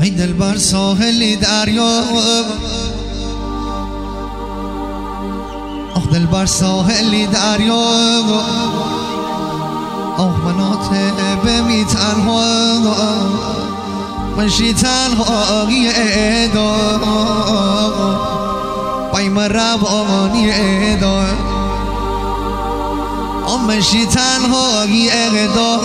ای دل بر ساحل دریا، آخ دل بر ساحل دریا، آخ منات بمی تنها، منشی تنهایی ادا، بایم روانی ادا، منشی تنهایی ادا،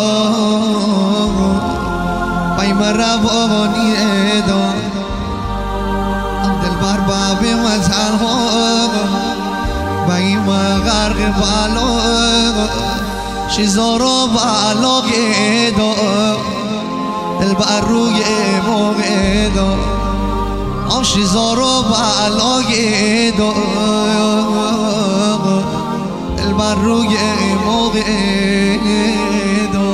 بایم روانی ادا، دل بر باب و تنها، بایم غرق بالا، شیزارو بالا ادا، دل بر روی موقع دا، شیزارو بالا ادا، دل بر روی موقع دا.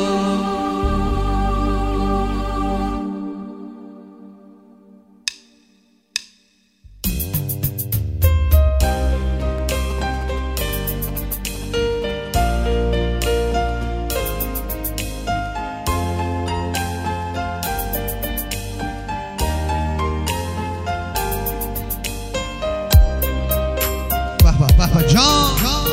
بابا جان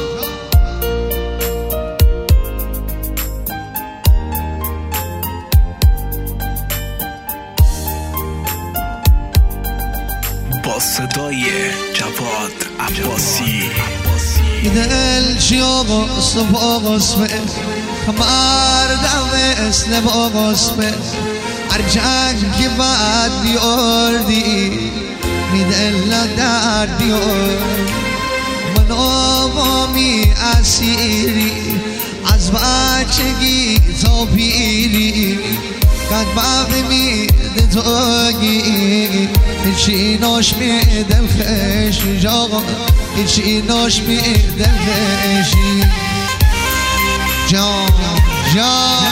با صدای جواد عباسی. دل چی آقا صبح اسمه مردم اسم با اسمه هر جنگ بعد بیاردی میدل در دیار من آوامی اسیری از بچگی تا پیری قد باقی میده تاگی هیچی ناش میده خشی جاقا هیچی ناش میده خشی جان جان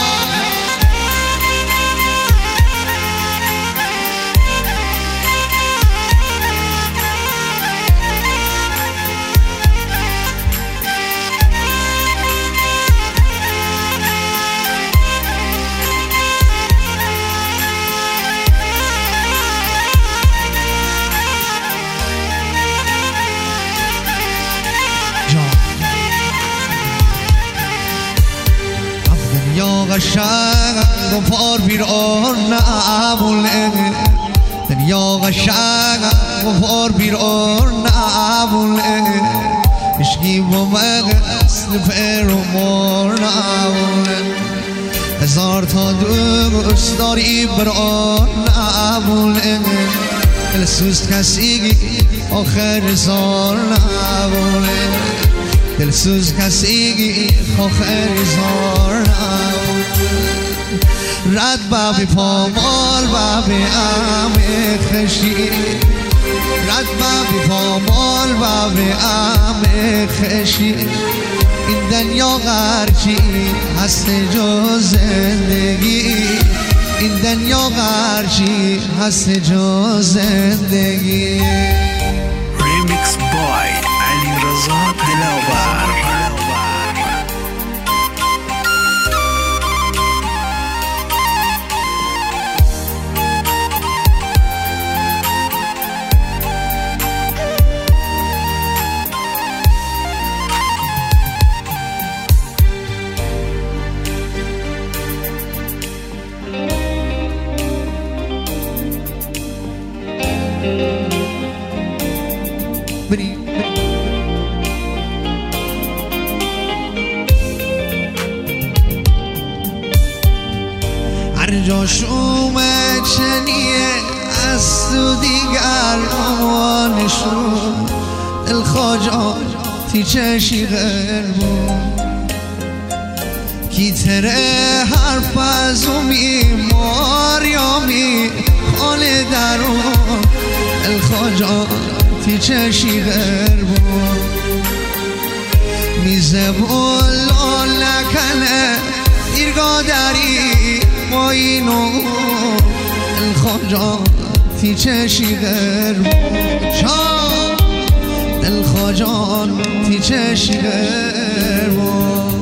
دنیا قشنگ و پار بیرون نبوله دنیا قشنگ و پار بیرون نبوله عشقی با مغزل پر و مار نبوله هزار تا دوست داری برون نبوله دلسوز کسی آخر زار نبوله دلسوز کسی آخر زار نبوله رد بابی پامال بابی امه خشی رد بابی پامال بابی امه خشی این دنیا غرچی هست جز زندگی این دنیا غرچی هست جز زندگی ریمیکس بای علی رضا دلاور. هر جا شومه چنیه از تو دیگر آمانشون دل خواجاتی چشی غیر بود کی تره حرف از امی ماریامی خانه درون دل خواجاتی چشی غیر بود میزه بولا لکنه دیرگاه داری ما اینو دلخواجاتی چشی غیر بود دلخواجاتی چشی غیر بود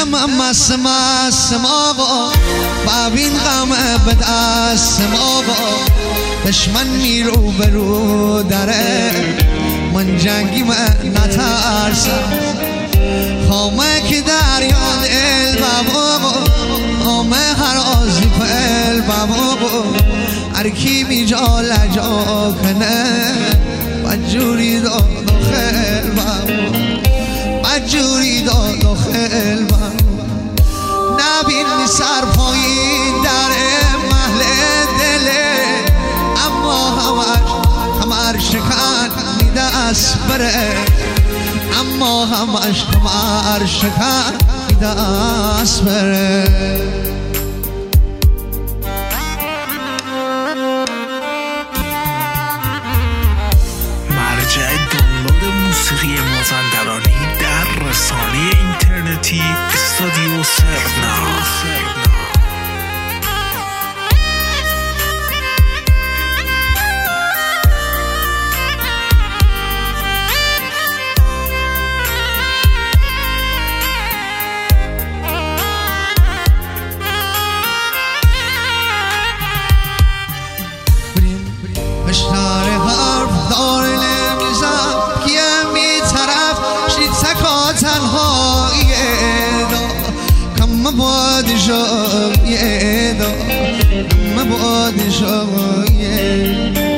مستم آقا ببین غم به دستم آقا دشمن میرو برو داره من جنگی من نترسم خامه که دریا دل بابا خامه هر آزی پل بابا هر کی بیجا لجا کنه بجوری داد و خیل بابا بجوری داد و خیل بابا نبینی سر پایین در محل دله اما همش شکن میده اسبره اما همش همر شکن میده اسبره مرجع دانلود موسیقی مازندرانی در رسانه اینترنتی استودیو سرنا. بشتر حرف دار نمیزم کیه می طرف شید سکا تنهاییه دا کم بادشاهیه دا کم بادشاهیه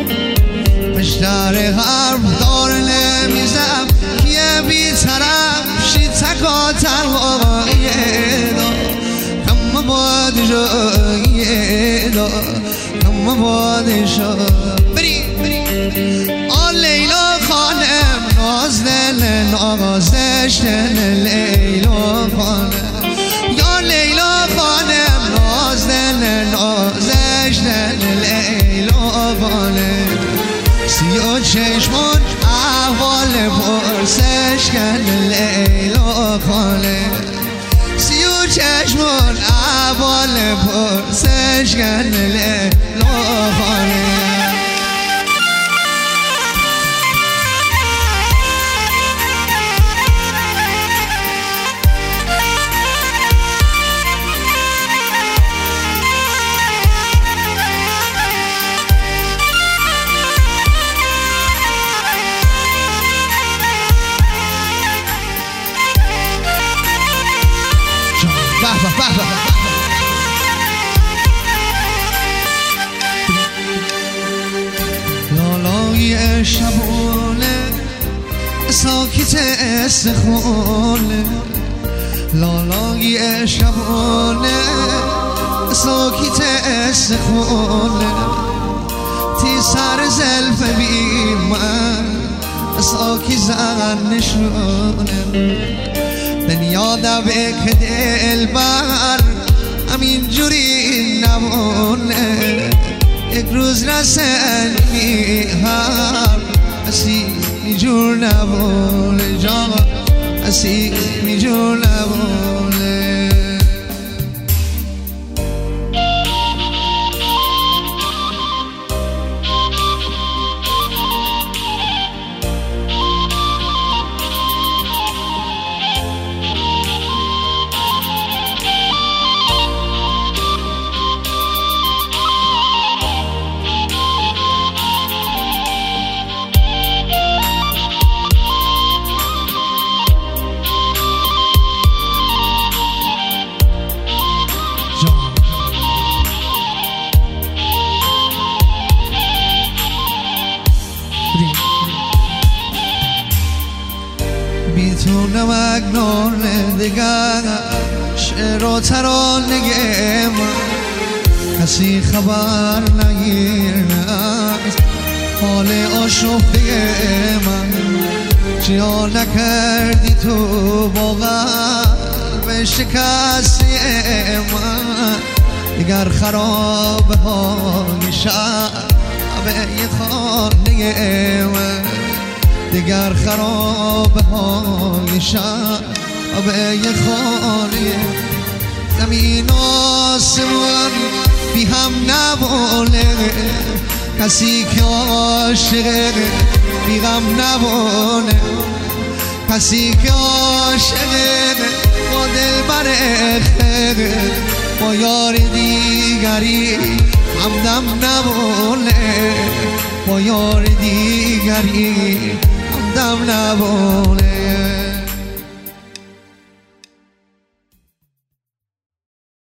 بشتر حرف دار نمیزم کیه می طرف شید سکا تنهاییه دا کم بادشاهیه دا کم بادشاهیه آن لیلا خانم ناز دل نازش دل لیلا خانم یا لیلا خانم ناز دل نازش دل لیلا خانم سیاه چشمون احوال پرسش کن لیلا خانم سیاه چشمون احوال پرسش کن لیلا خانم لالای شبونه ساکت استخونه لالای شبونه ساکت استخونه تی سر زلف بی من ساکی زن نشونه دنیا دبه که دل بر همین جوری نمونه یک روز رسنی هم اسی جور نمونه جان اسی جور نمونه بی تو نمک نان دیگر شعر و ترانه من کسی خبر نگیرد از حال آشفته من چیا نکردی تو با قلب شکسته من دیگر خراب های شب خانه من دیگر خراب های شب خانه زمین آسمان بی هم نباله کسی که عاشق بی غم نباله کسی که عاشق با دلبر خیر با یار دیگری همدم نبوله با یار دیگری همدم نبوله